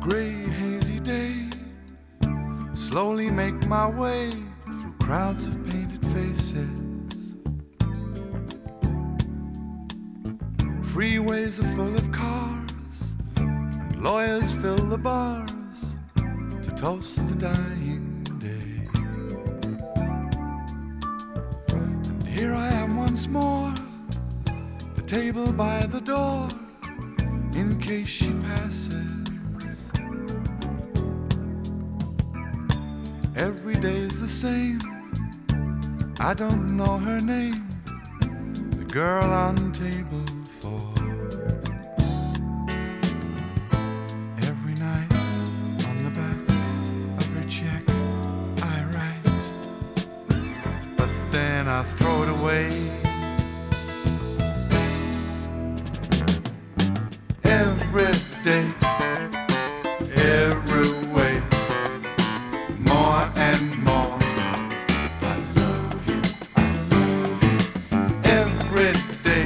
gray, hazy day, slowly make my way through crowds of painted faces. Freeways are full of cars, and lawyers fill the bars to toast the dying day. And here I am once more, the table by the door, in case she passes. Every day's the same, I don't know her name, the girl on table 4. Every night on the back of her check I write, but then I throw it away. Every day, every way, more and more. I love you, I love you. Every day,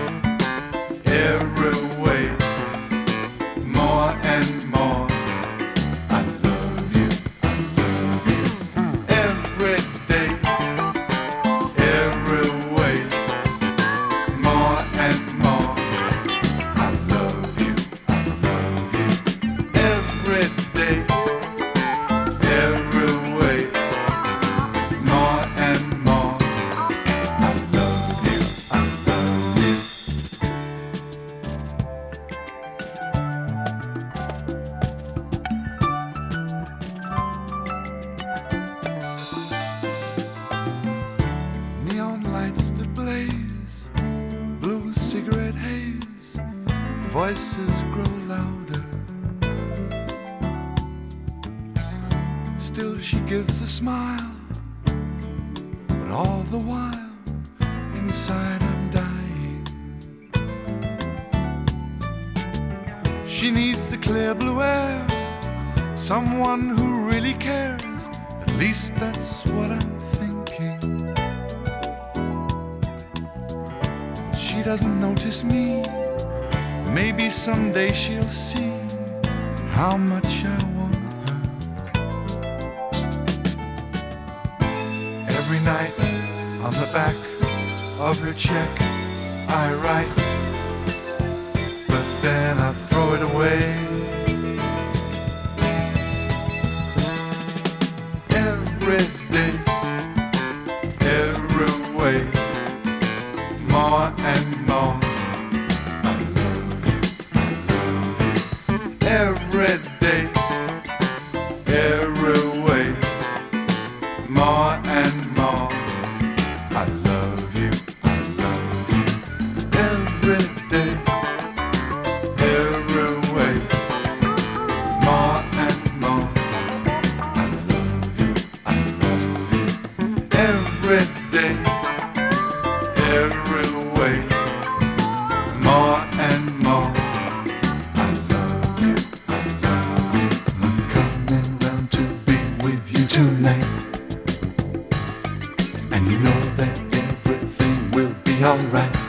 every way, more and more. I love you, I love you. Every day, every way, more and more. I love you, I love you. Every day, every way, more and more. I love you, I love you. Neon lights that blaze, blue cigarette haze, voices grow louder. Still she gives a smile, but all the while inside I'm dying. She needs the clear blue air, someone who really cares, at least that's what I'm thinking. But she doesn't notice me, maybe someday she'll see how much I want her. Every night on the back of her check I write, but then I throw it away. Every day, every way, more and more. I love you, I love you. Every day, every way, more and more. I love you, I love you. Every day, every way, more and more. I love you, I love you. Every day, every way, more and more. I love you, I love you. I'm coming round to be with you tonight, and you know that everything will be alright.